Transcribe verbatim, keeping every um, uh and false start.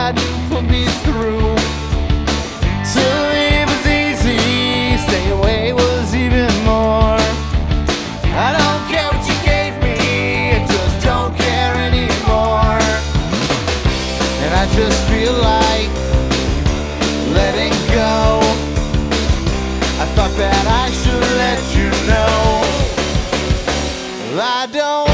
tried to put me through. To leave was easy, stay away was even more. I don't care what you gave me, I just don't care anymore. And I just feel like letting go. I thought that I should let you know. Well, I don't